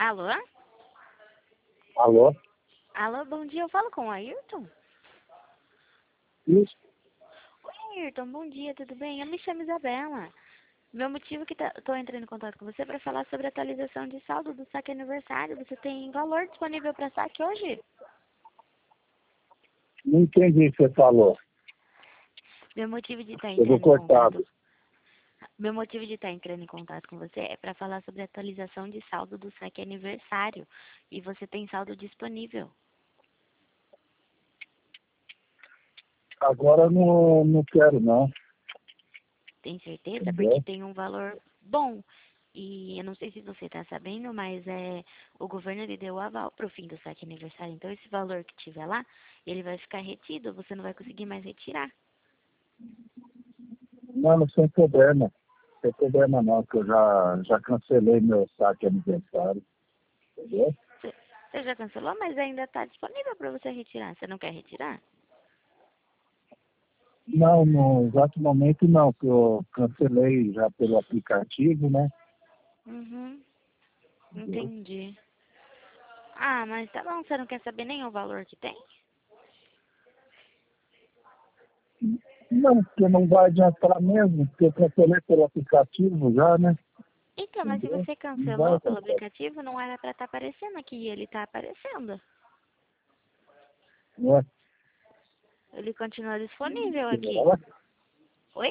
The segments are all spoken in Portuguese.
Alô? Alô? Alô, bom dia. Eu falo com o Ayrton? Isso? Oi, Ayrton, bom dia, tudo bem? Eu me chamo Isabela. Meu motivo que estou entrando em contato com você é para falar sobre a atualização de saldo do saque aniversário. Você tem valor disponível para saque hoje? Não entendi o que você falou. Meu motivo de estar Chegou entrando em cortado. contato... Meu motivo de estar entrando em contato com você é para falar sobre a atualização de saldo do saque aniversário. E você tem saldo disponível. Agora não quero, não. Tem certeza? Porque Entendeu? tem um valor bom. E eu não sei se você está sabendo, mas o governo ele deu o aval para o fim do saque aniversário. Então, esse valor que tiver lá, ele vai ficar retido. Você não vai conseguir mais retirar. Não, sem problema. Sem problema não, que eu já cancelei meu saque aniversário. Entendeu? Você já cancelou, mas ainda está disponível para você retirar. Você não quer retirar? Não, no exato momento não, que eu cancelei já pelo aplicativo, né? Uhum, Entendeu? entendi. Ah, mas tá bom. Você não quer saber nem o valor que tem? Não, porque não vai adiantar mesmo, porque eu cancelei pelo aplicativo já, né? Então, mas se Entendeu? você Não vai cancelou pelo adiantar. aplicativo, não era para estar aparecendo aqui. E ele está aparecendo. Né? Ele continua disponível aqui. Entendeu? Oi?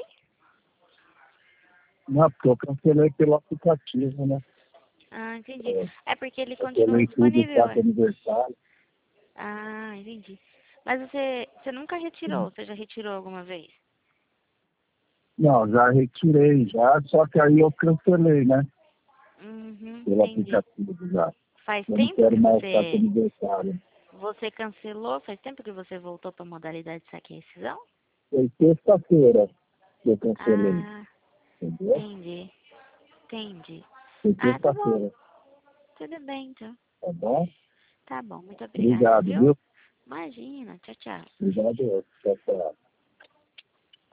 Não, porque eu cancelei pelo aplicativo, né? Ah, entendi. É porque ele continua Cancelei tudo, disponível. saque aniversário. Ah, entendi. Mas você nunca retirou? Você já retirou alguma vez? Não, já retirei já, só que aí eu cancelei, né? Uhum, Pelo entendi. aplicativo já. Faz Eu não tempo quero que mais saque aniversário. você cancelou? Faz tempo que você voltou para a modalidade de saque e rescisão? Foi sexta-feira que eu cancelei, Ah, entendeu? entendi. Entendi. Foi Ah, tá bom. sexta-feira, Tudo bem, então. tá bom? Tá bom. Muito obrigada, Obrigado, viu? viu? Imagina. Tchau, tchau. Obrigado, tchau, tchau.